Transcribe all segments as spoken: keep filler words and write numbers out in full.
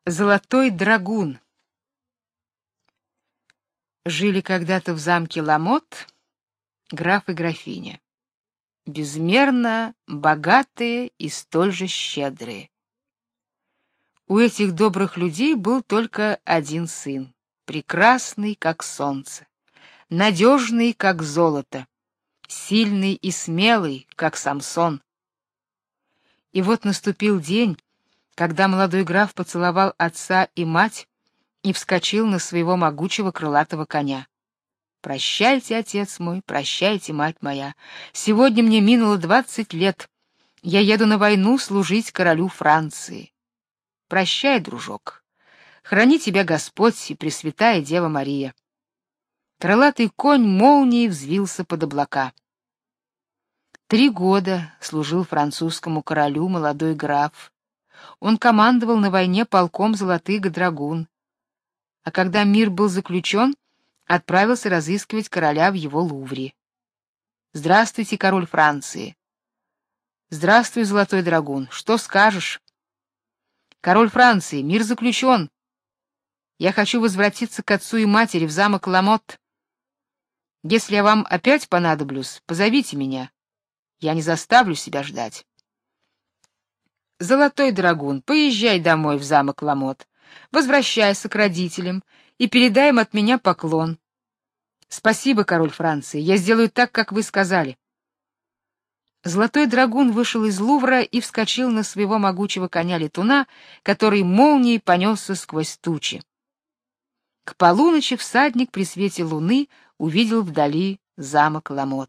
Золотой драгун. Жили когда-то в замке Ламот граф и графиня, безмерно богатые и столь же щедрые. У этих добрых людей был только один сын, прекрасный, как солнце, надежный, как золото, сильный и смелый, как Самсон. И вот наступил день, когда молодой граф поцеловал отца и мать и вскочил на своего могучего крылатого коня. «Прощайте, отец мой, прощайте, мать моя. Сегодня мне минуло двадцать лет. Я еду на войну служить королю Франции. Прощай, дружок. Храни тебя Господь и Пресвятая Дева Мария». Крылатый конь молнией взвился под облака. Три года служил французскому королю молодой граф. Он командовал на войне полком золотых драгун. А когда мир был заключен, отправился разыскивать короля в его Лувре. «Здравствуйте, король Франции!» «Здравствуй, золотой драгун! Что скажешь?» «Король Франции, мир заключен! Я хочу возвратиться к отцу и матери в замок Ламот. Если я вам опять понадоблюсь, позовите меня. Я не заставлю себя ждать». «Золотой драгун, поезжай домой в замок Ламот, возвращайся к родителям и передай им от меня поклон». «Спасибо, король Франции, я сделаю так, как вы сказали». Золотой драгун вышел из Лувра и вскочил на своего могучего коня-летуна, который молнией понесся сквозь тучи. К полуночи всадник при свете луны увидел вдали замок Ламот.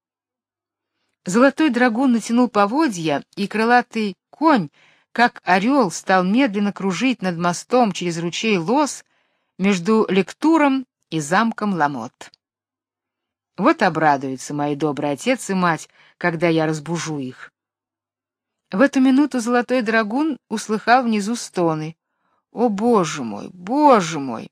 Золотой драгун натянул поводья, и крылатый конь, как орел, стал медленно кружить над мостом через ручей Лос между Лектуром и замком Ламот. Вот обрадуются мои добрый отец и мать, когда я разбужу их. В эту минуту золотой драгун услыхал внизу стоны. «О, Боже мой, Боже мой!»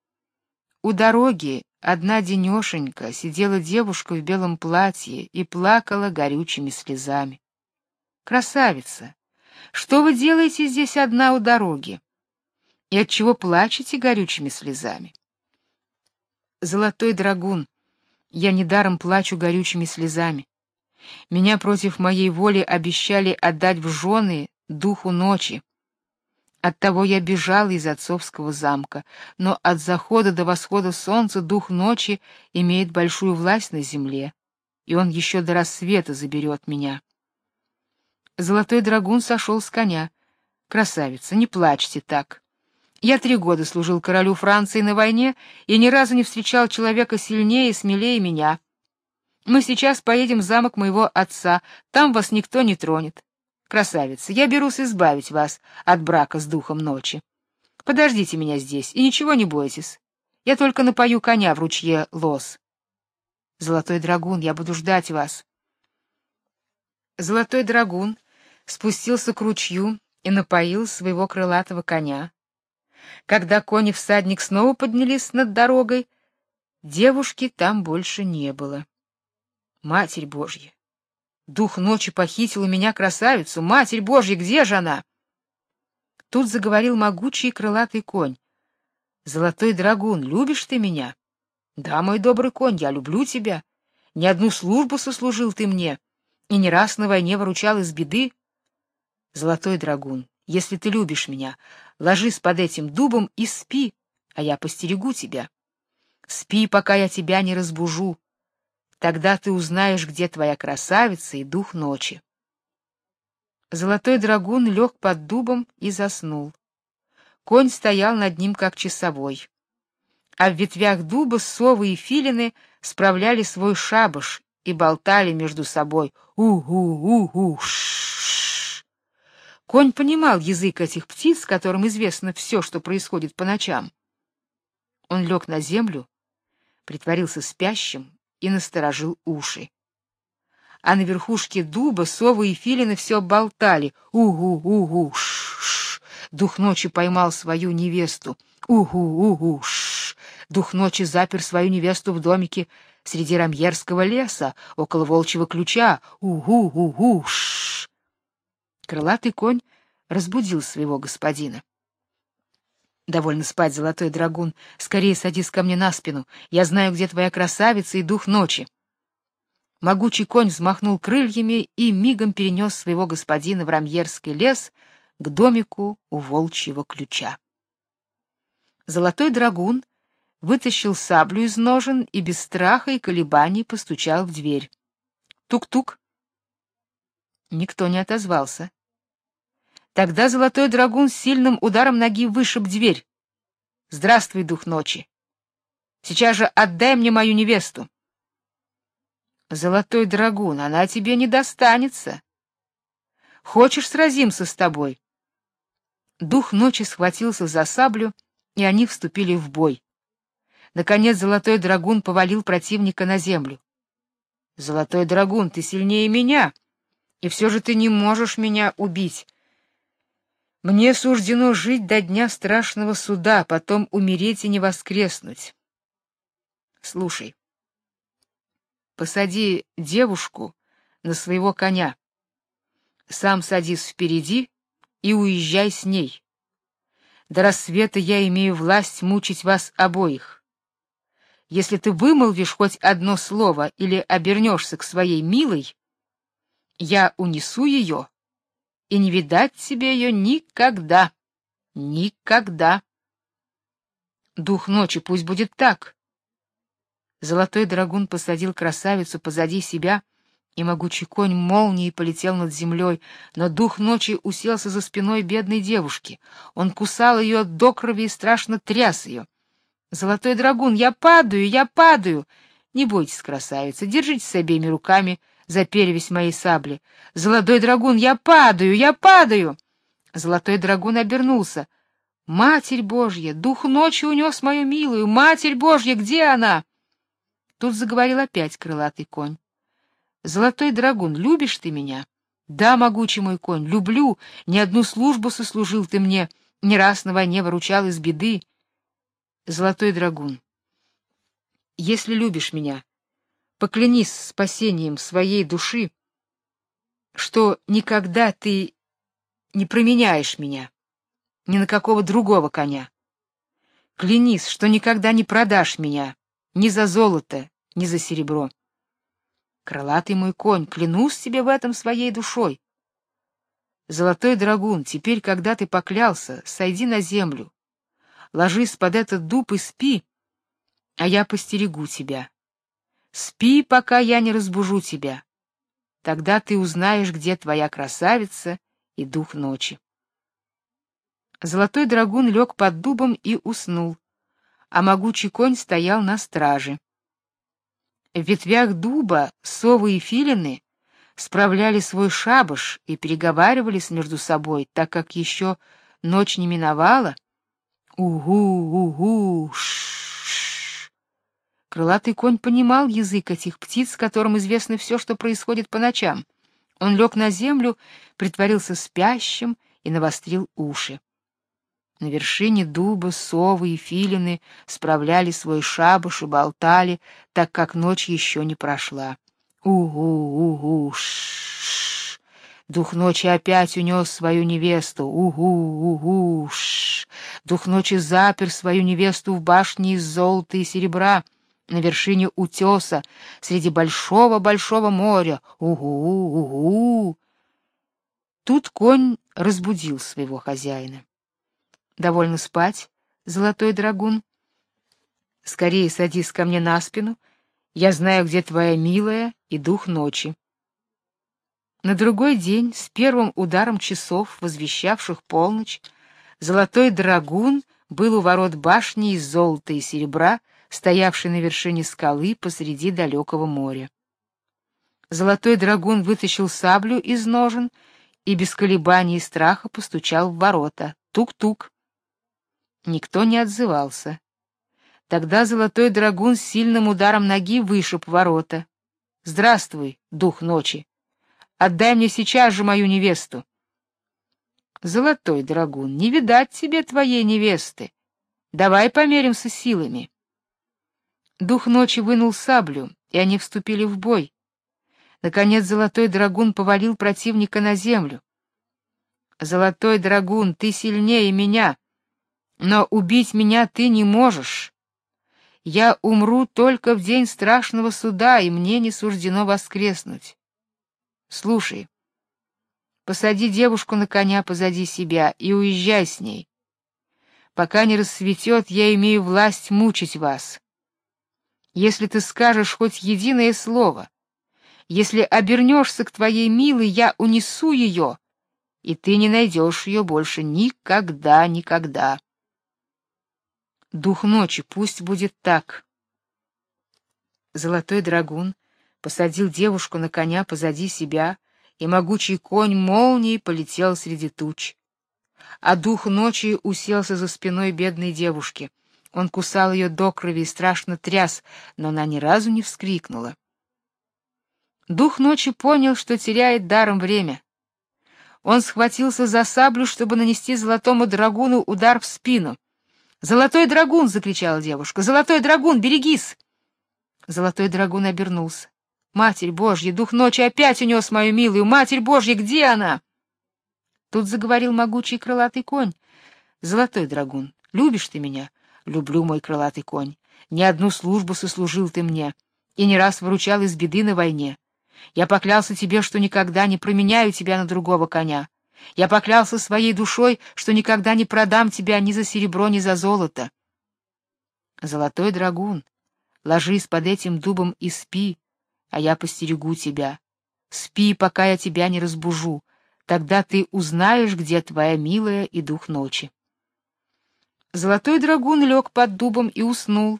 У дороги одна денешенька сидела девушка в белом платье и плакала горючими слезами. «Красавица, что вы делаете здесь одна у дороги? И отчего плачете горючими слезами?» «Золотой драгун, я недаром плачу горючими слезами. Меня против моей воли обещали отдать в жены духу ночи. Оттого я бежала из отцовского замка, но от захода до восхода солнца дух ночи имеет большую власть на земле, и он еще до рассвета заберет меня». Золотой драгун сошел с коня. «Красавица, не плачьте так. Я три года служил королю Франции на войне и ни разу не встречал человека сильнее и смелее меня. Мы сейчас поедем в замок моего отца, там вас никто не тронет. Красавица, я берусь избавить вас от брака с духом ночи. Подождите меня здесь и ничего не бойтесь. Я только напою коня в ручье Лос». «Золотой драгун, я буду ждать вас». Золотой драгун спустился к ручью и напоил своего крылатого коня. Когда конь и всадник снова поднялись над дорогой, девушки там больше не было. «Матерь Божья! Дух ночи похитил у меня красавицу! Матерь Божья, где же она?» Тут заговорил могучий крылатый конь. «Золотой драгун, любишь ты меня?» «Да, мой добрый конь, я люблю тебя. Не одну службу сослужил ты мне, и не раз на войне выручал из беды. Золотой драгун, если ты любишь меня, ложись под этим дубом и спи, а я постерегу тебя. Спи, пока я тебя не разбужу. Тогда ты узнаешь, где твоя красавица и дух ночи». Золотой драгун лег под дубом и заснул. Конь стоял над ним, как часовой. А в ветвях дуба совы и филины справляли свой шабаш и болтали между собой: «У-гу-у-гу, ш-ш-ш». Конь понимал язык этих птиц, которым известно все, что происходит по ночам. Он лег на землю, притворился спящим и насторожил уши. А на верхушке дуба совы и филины все болтали: «Угу-угу, ш-ш». Дух ночи поймал свою невесту. «Угу-угу, ш-ш». Дух ночи запер свою невесту в домике среди Рамьерского леса, около Волчьего ключа. «Угу-угу, ш-ш». Крылатый конь разбудил своего господина. Довольно спать, золотой драгун. Скорее садись ко мне на спину. Я знаю, где твоя красавица и дух ночи. Могучий конь взмахнул крыльями и мигом перенес своего господина в Рамьерский лес к домику у волчьего ключа. Золотой драгун вытащил саблю из ножен и без страха и колебаний постучал в дверь. Тук-тук. Никто не отозвался. Тогда золотой драгун с сильным ударом ноги вышиб дверь. Здравствуй, дух ночи. Сейчас же отдай мне мою невесту. Золотой драгун, она тебе не достанется. Хочешь, сразимся с тобой? Дух ночи схватился за саблю, и они вступили в бой. Наконец золотой драгун повалил противника на землю. Золотой драгун, ты сильнее меня, и все же ты не можешь меня убить. Мне суждено жить до дня страшного суда, потом умереть и не воскреснуть. Слушай, посади девушку на своего коня, сам садись впереди и уезжай с ней. До рассвета я имею власть мучить вас обоих. Если ты вымолвишь хоть одно слово или обернешься к своей милой, я унесу ее, и не видать тебе ее никогда, никогда. Дух ночи, пусть будет так. Золотой драгун посадил красавицу позади себя, и могучий конь молнией полетел над землей, но дух ночи уселся за спиной бедной девушки. Он кусал ее до крови и страшно тряс ее. Золотой драгун, я падаю, я падаю. Не бойтесь, красавица, держитесь обеими руками за перевязь моей сабли. Золотой драгун, я падаю, я падаю. Золотой драгун обернулся. Матерь Божья, дух ночи унес мою милую. Матерь Божья, где она? Тут заговорил опять крылатый конь. Золотой драгун, любишь ты меня? Да, могучий мой конь, люблю. Ни одну службу сослужил ты мне, не раз на войне выручал из беды. Золотой драгун, если любишь меня, поклянись спасением своей души, что никогда ты не променяешь меня ни на какого другого коня. Клянись, что никогда не продашь меня ни за золото, ни за серебро. Крылатый мой конь, клянусь тебе в этом своей душой. Золотой драгун, теперь, когда ты поклялся, сойди на землю, ложись под этот дуб и спи, а я постерегу тебя. Спи, пока я не разбужу тебя. Тогда ты узнаешь, где твоя красавица и дух ночи. Золотой драгун лег под дубом и уснул, а могучий конь стоял на страже. В ветвях дуба совы и филины справляли свой шабаш и переговаривались между собой, так как еще ночь не миновала. Угу, угу, ш-ш-ш. Крылатый конь понимал язык этих птиц, которым известно все, что происходит по ночам. Он лег на землю, притворился спящим и навострил уши. На вершине дуба совы и филины справляли свой шабаш и болтали, так как ночь еще не прошла. Угу, угу, ш-ш. Дух ночи опять унес свою невесту. Угу, угу, ш. Дух ночи запер свою невесту в башне из золота и серебра на вершине утеса среди большого-большого моря. Угу, угу. Тут конь разбудил своего хозяина. Довольно спать, золотой драгун. Скорее садись ко мне на спину. Я знаю, где твоя милая и дух ночи. На другой день, с первым ударом часов, возвещавших полночь, золотой драгун был у ворот башни из золота и серебра, стоявшей на вершине скалы посреди далекого моря. Золотой драгун вытащил саблю из ножен и без колебаний и страха постучал в ворота. Тук-тук. Никто не отзывался. Тогда золотой драгун с сильным ударом ноги вышиб ворота. Здравствуй, дух ночи. Отдай мне сейчас же мою невесту. Золотой драгун, не видать тебе твоей невесты. Давай померимся силами. Дух ночи вынул саблю, и они вступили в бой. Наконец золотой драгун повалил противника на землю. Золотой драгун, ты сильнее меня. Но убить меня ты не можешь. Я умру только в день страшного суда, и мне не суждено воскреснуть. Слушай, посади девушку на коня позади себя и уезжай с ней. Пока не рассветет, я имею власть мучить вас. Если ты скажешь хоть единое слово, если обернешься к твоей милой, я унесу ее, и ты не найдешь ее больше никогда, никогда. Дух ночи, пусть будет так. Золотой драгун посадил девушку на коня позади себя, и могучий конь молнией полетел среди туч. А дух ночи уселся за спиной бедной девушки. Он кусал ее до крови и страшно тряс, но она ни разу не вскрикнула. Дух ночи понял, что теряет даром время. Он схватился за саблю, чтобы нанести золотому драгуну удар в спину. «Золотой драгун!» — закричала девушка. «Золотой драгун, берегись!» Золотой драгун обернулся. «Матерь Божья, дух ночи опять унес мою милую! Матерь Божья, где она?» Тут заговорил могучий крылатый конь. «Золотой драгун, любишь ты меня?» «Люблю, мой крылатый конь. Не одну службу сослужил ты мне, и не раз выручал из беды на войне. Я поклялся тебе, что никогда не променяю тебя на другого коня. Я поклялся своей душой, что никогда не продам тебя ни за серебро, ни за золото. Золотой драгун, ложись под этим дубом и спи, а я постерегу тебя. Спи, пока я тебя не разбужу, тогда ты узнаешь, где твоя милая и дух ночи». Золотой драгун лег под дубом и уснул,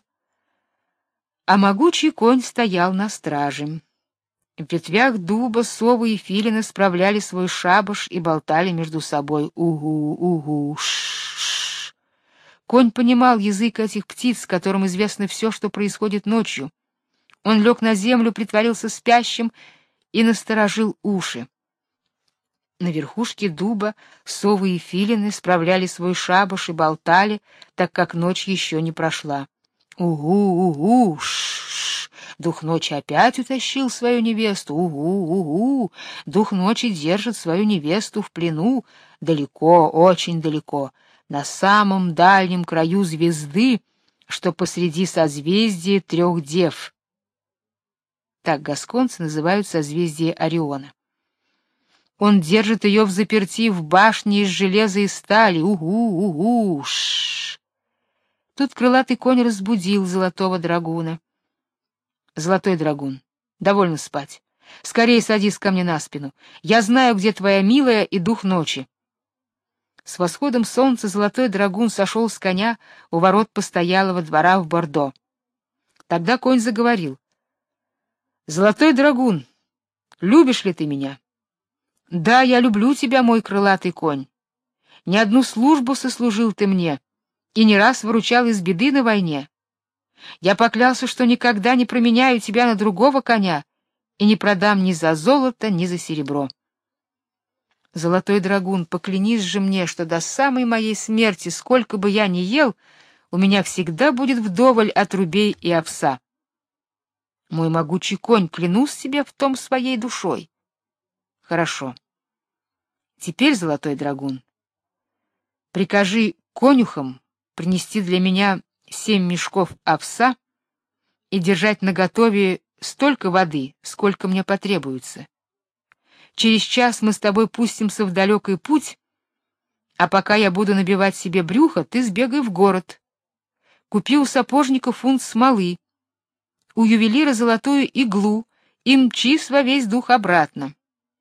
а могучий конь стоял на страже. В ветвях дуба совы и филины справляли свой шабаш и болтали между собой: угу, угу, ш-ш. Конь понимал язык этих птиц, которым известно все, что происходит ночью. Он лег на землю, притворился спящим и насторожил уши. На верхушке дуба совы и филины справляли свой шабаш и болтали, так как ночь еще не прошла. Угу, угу, ш-ш. Дух ночи опять утащил свою невесту. Угу, угу. Дух ночи держит свою невесту в плену, далеко, очень далеко, на самом дальнем краю звезды, что посреди созвездия трех дев. Так гасконцы называют созвездие Ориона. Он держит ее взаперти в башне из железа и стали. Угу, угу, ш. Тут крылатый конь разбудил золотого драгуна. «Золотой драгун, довольно спать. Скорее садись ко мне на спину. Я знаю, где твоя милая и дух ночи». С восходом солнца золотой драгун сошел с коня у ворот постоялого двора в Бордо. Тогда конь заговорил: «Золотой драгун, любишь ли ты меня?» «Да, я люблю тебя, мой крылатый конь. Не одну службу сослужил ты мне и не раз выручал из беды на войне. Я поклялся, что никогда не променяю тебя на другого коня и не продам ни за золото, ни за серебро. Золотой драгун, поклянись же мне, что до самой моей смерти, сколько бы я ни ел, у меня всегда будет вдоволь отрубей и овса. Мой могучий конь, клянусь тебе в том своей душой». «Хорошо. Теперь, золотой драгун, прикажи конюхам принести для меня семь мешков овса и держать наготове столько воды, сколько мне потребуется. Через час мы с тобой пустимся в далекий путь, а пока я буду набивать себе брюхо, ты сбегай в город. Купи у сапожника фунт смолы, у ювелира золотую иглу и мчись во весь дух обратно».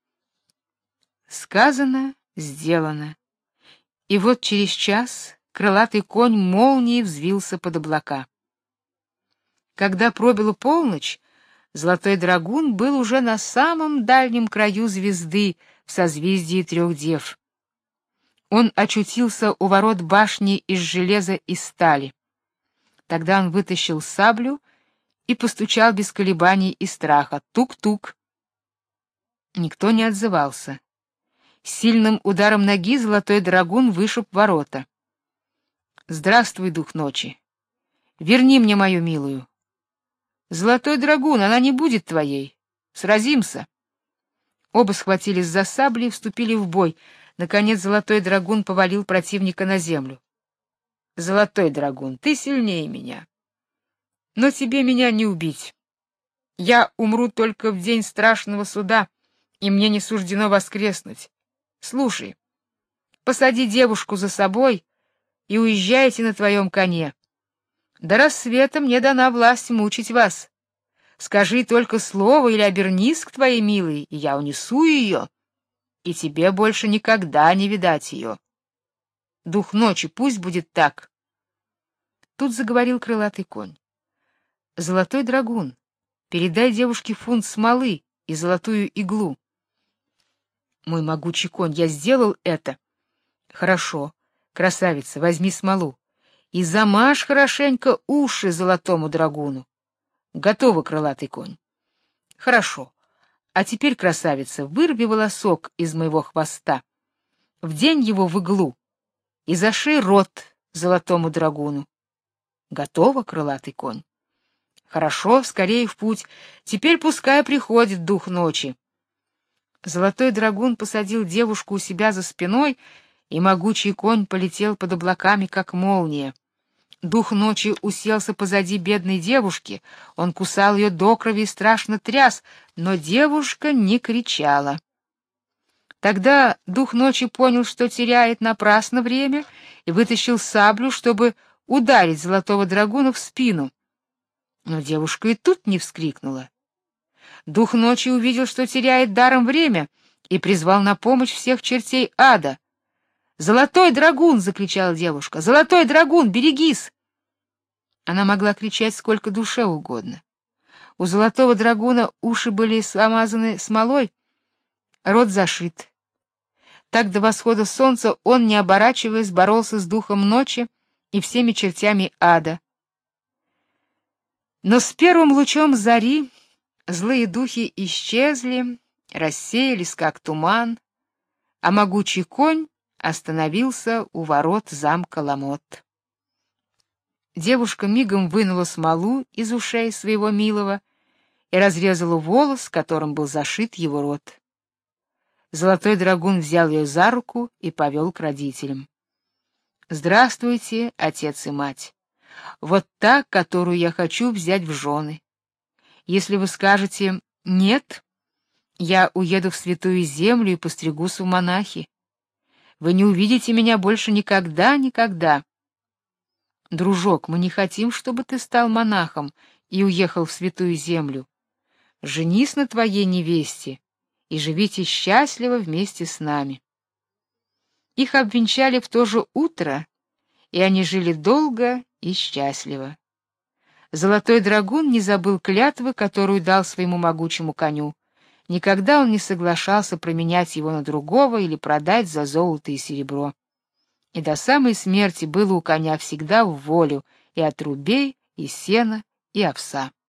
Сказано, сделано. И вот через час крылатый конь молнией взвился под облака. Когда пробила полночь, золотой драгун был уже на самом дальнем краю звезды в созвездии трех дев. Он очутился у ворот башни из железа и стали. Тогда он вытащил саблю и постучал без колебаний и страха: тук-тук. Никто не отзывался. Сильным ударом ноги золотой драгун вышиб ворота. «Здравствуй, дух ночи! Верни мне мою милую!» «Золотой драгун, она не будет твоей! Сразимся!» Оба схватились за сабли и вступили в бой. Наконец золотой драгун повалил противника на землю. Золотой драгун, ты сильнее меня. Но тебе меня не убить. Я умру только в день страшного суда, и мне не суждено воскреснуть. Слушай, посади девушку за собой и уезжайте на твоем коне. До рассвета мне дана власть мучить вас. Скажи только слово или обернись к твоей милой, и я унесу ее, и тебе больше никогда не видать ее. Дух ночи, пусть будет так. Тут заговорил крылатый конь. Золотой драгун, передай девушке фунт смолы и золотую иглу. Мой могучий конь, я сделал это. Хорошо, красавица, возьми смолу и замажь хорошенько уши золотому драгуну. Готово, крылатый конь. Хорошо. А теперь, красавица, вырви волосок из моего хвоста, вдень его в иглу и зашей рот золотому драгуну. Готово, крылатый конь. Хорошо, скорее в путь. Теперь пускай приходит дух ночи. Золотой драгун посадил девушку у себя за спиной, и могучий конь полетел под облаками, как молния. Дух ночи уселся позади бедной девушки, он кусал ее до крови и страшно тряс, но девушка не кричала. Тогда дух ночи понял, что теряет напрасно время, и вытащил саблю, чтобы ударить золотого драгуна в спину. Но девушка и тут не вскрикнула. Дух ночи увидел, что теряет даром время, и призвал на помощь всех чертей ада. «Золотой драгун!» — закричала девушка. «Золотой драгун, берегись!» Она могла кричать сколько душе угодно. У золотого драгуна уши были смазаны смолой, рот зашит. Так до восхода солнца он, не оборачиваясь, боролся с духом ночи и всеми чертями ада. Но с первым лучом зари злые духи исчезли, рассеялись, как туман, а могучий конь остановился у ворот замка Ламот. Девушка мигом вынула смолу из ушей своего милого и разрезала волос, которым был зашит его рот. Золотой драгун взял ее за руку и повел к родителям. «Здравствуйте, отец и мать. Вот та, которую я хочу взять в жены. Если вы скажете «нет», я уеду в святую землю и постригусь в монахи. Вы не увидите меня больше никогда-никогда. Дружок, мы не хотим, чтобы ты стал монахом и уехал в святую землю. Женись на твоей невесте и живите счастливо вместе с нами». Их обвенчали в то же утро, и они жили долго и счастливо. Золотой драгун не забыл клятвы, которую дал своему могучему коню. Никогда он не соглашался променять его на другого или продать за золото и серебро. И до самой смерти было у коня всегда в волю и отрубей, и сена, и овса.